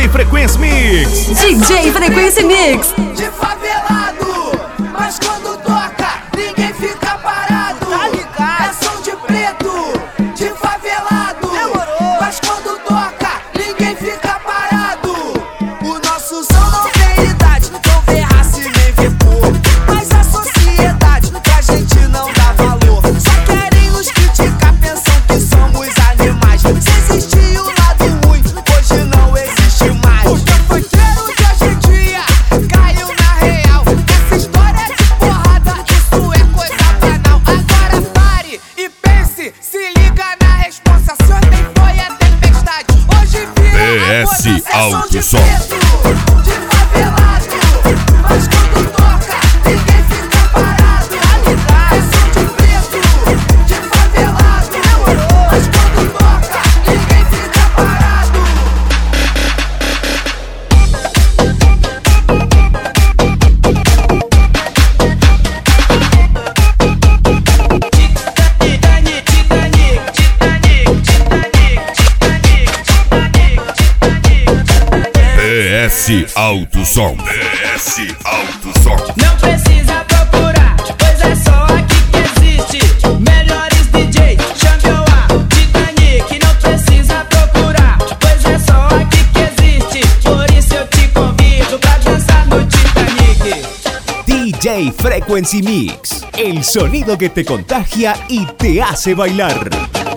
Frequency Mix. DJ Frequency Mix. De favelado, mas quando toca, ninguém fica parado. Tá ligado? É som de preto, de favelado. Demorou. Mas quando toca, ninguém fica parado. O nosso som não tem idade, não vê raça e nem vê cor. Mas a sociedade pra gente não dá valor. Só querem nos criticar, pensam que somos animais. Se existir o lado ruim, hoje não existe mais. Porque foi treino de hoje em dia, caiu na real. Essa história de porrada, isso é coisa banal. Agora pare e pense, se liga na responsa. Se ontem foi a tempestade, hoje vira PS Alto Som. de favelado, mas quando toca, ninguém fica parado. É som de preto, de favelado. Mas quando toca, ninguém fica parado. PS Alto Som. PS Alto Som. Não precisa procurar, pois é só aqui que existe. Melhores DJ, chame o Titanic. Não precisa procurar, pois é só aqui que existe. Por isso eu te convido pra dançar no Titanic. DJ Frequency Mix, el sonido que te contagia y te hace bailar.